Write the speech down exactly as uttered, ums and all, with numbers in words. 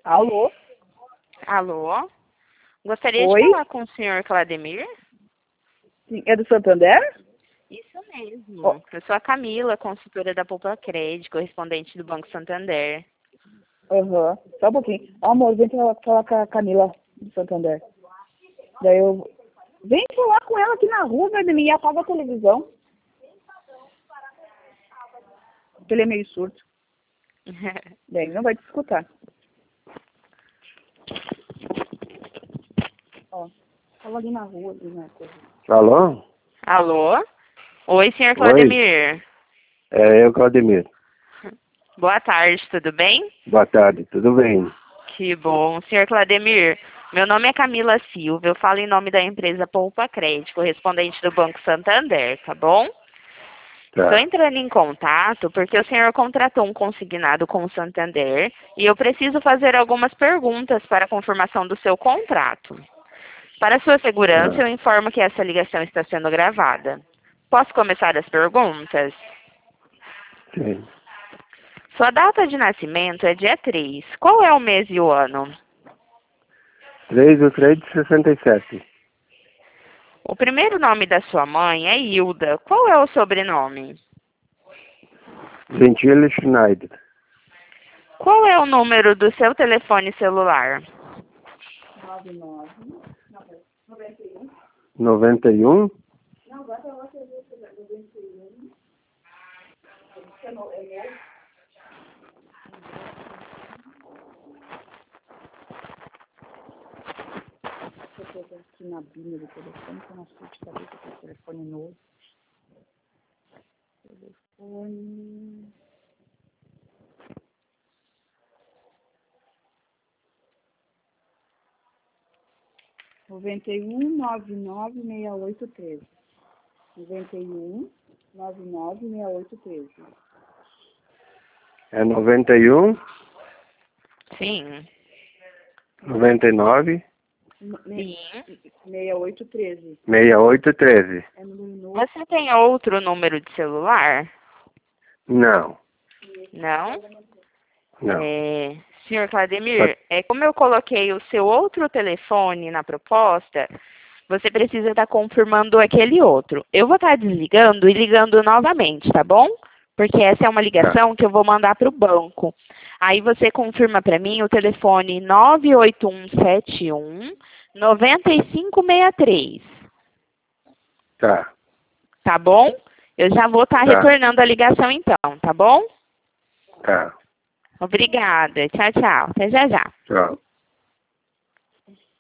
Alô? Alô? Gostaria Oi? de falar com o senhor Clademir? Sim, é do Santander? Isso mesmo. Ó, Eu sou a Camila, consultora da Poupa Crédito, correspondente do Banco Santander. Aham. Só um pouquinho. Ó, amor, vem falar, falar com a Camila do Santander. Daí eu... Vem falar com ela aqui na rua, Vladimir, e apaga a televisão. Porque ele é meio surdo. Daí ele não vai te escutar. Ó, fala ali na rua, ali na coisa. Alô? Alô? Oi, senhor Oi? Clademir. É eu, Claudemir. Boa tarde, tudo bem? Boa tarde, tudo bem? Que bom. senhor Clademir, meu nome é Camila Silva, eu falo em nome da empresa Poupa Crédito, correspondente do Banco Santander, tá bom? Estou Tá. entrando em contato porque o senhor contratou um consignado com o Santander e eu preciso fazer algumas perguntas para a confirmação do seu contrato. Para sua segurança, Ah, eu informo que essa ligação está sendo gravada. Posso começar as perguntas? sim. Sua data de nascimento é dia três. Qual é o mês e o ano? três do três de sessenta e sete. O primeiro nome da sua mãe é Hilda. Qual é o sobrenome? Gentile Schneider. Qual é o número do seu telefone celular? nove nove. noventa e um. Não, agora é outra noventa e um. Deixa eu pegar aqui na binha do telefone, que eu não sei de cabeça que é o telefone novo. Telefone... noventa e um, nove nove, seis oito treze. noventa e um, nove nove, seis oito treze. É noventa e um, Sim. noventa e nove, Sim. seis oito treze. sessenta e oito treze. É número novo. Você tem outro número de celular? Não, Não? não. É, senhor Clademir, é, como eu coloquei o seu outro telefone na proposta, você precisa estar confirmando aquele outro. Eu vou estar desligando e ligando novamente, tá bom? Porque essa é uma ligação que eu vou mandar para o banco. Aí você confirma para mim o telefone nove oito um sete um, nove cinco seis três. Tá, Tá bom? Eu já vou estar tá, retornando a ligação então, tá bom? tá. Obrigada. Tchau, tchau. Até já já. Tchau.